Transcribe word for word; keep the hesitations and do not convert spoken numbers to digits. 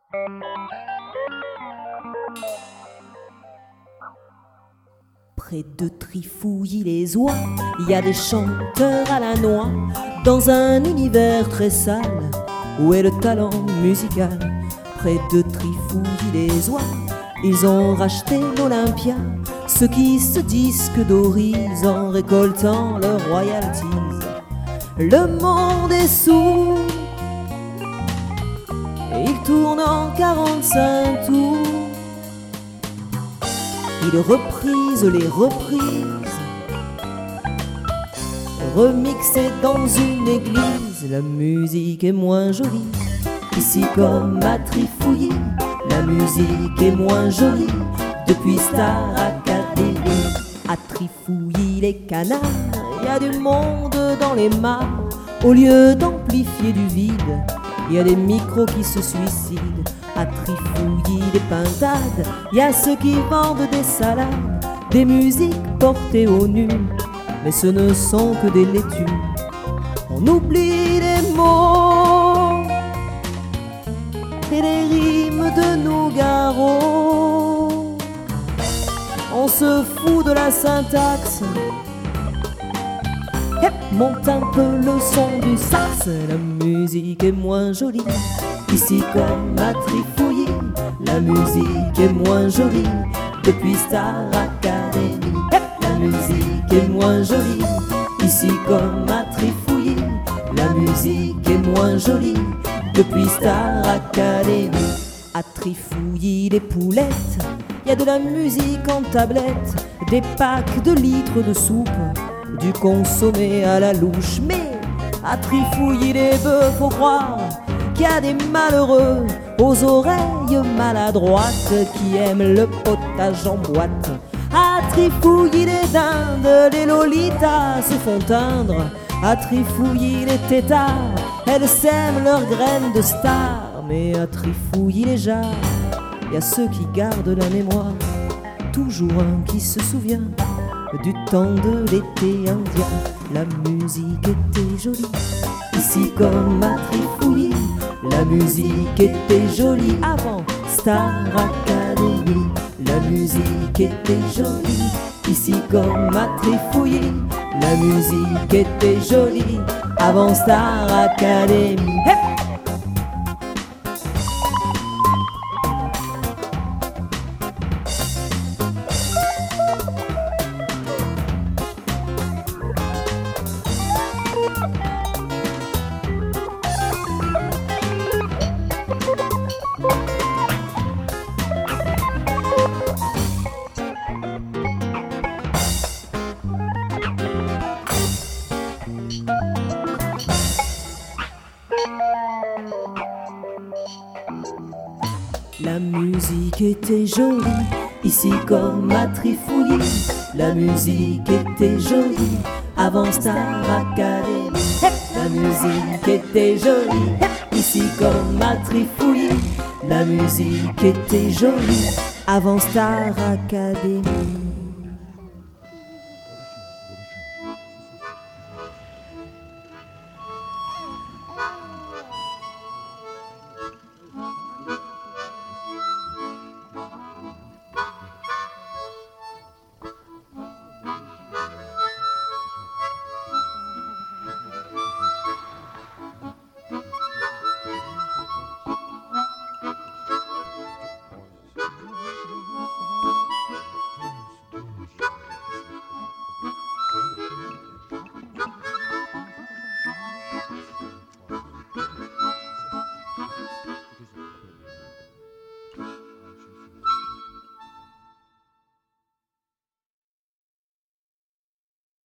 Près de Trifouilly-les-Oies, il y a des chanteurs à la noix, dans un univers très sale, où est le talent musical. Près de Trifouilly-les-Oies, ils ont racheté l'Olympia, ceux qui se disquent d'Orise en récoltant leurs royalties. Le monde est sourd, et il tourne en quarante-cinq tours. Il reprise les reprises, remixées dans une église. La musique est moins jolie, ici comme à Trifouilly. La musique est moins jolie, depuis Star Academy. À Trifouilly les canards, il y a du monde dans les mares. Au lieu d'amplifier du vide, il y a des micros qui se suicident. À Trifouilly les pintades, il y a ceux qui vendent des salades, des musiques portées au nu, mais ce ne sont que des laitues. On oublie les mots et les rimes de Nougaro. On se fout de la syntaxe, et monte un peu le son du sax. La musique est moins jolie, ici comme à Trifouilly. La musique est moins jolie, depuis Star Academy. La musique est moins jolie, ici comme à Trifouilly. La musique est moins jolie, depuis Star Academy. À Trifouilly les poulettes, il y a de la musique en tablette, des packs de litres de soupe, du consommé à la louche. Mais à Trifouilly les bœufs, faut croire qu'il y a des malheureux aux oreilles maladroites qui aiment le potage en boîte. À Trifouilly les dindes, les lolitas se font teindre. À Trifouilly les têtards, elles sèment leurs graines de stars. Mais à Trifouilly les jarres, il y a ceux qui gardent la mémoire, toujours un qui se souvient du temps de l'été indien. La musique était jolie, ici comme à Trifouilly. La musique était jolie avant Star Academy. La musique était jolie, ici comme à Trifouilly. La musique était jolie avant Star Academy. Hey! La musique était jolie, ici comme à Trifouilly. La musique était jolie avant Star Academy. La musique était jolie, ici comme à Trifouilly. La musique était jolie avant Star Academy.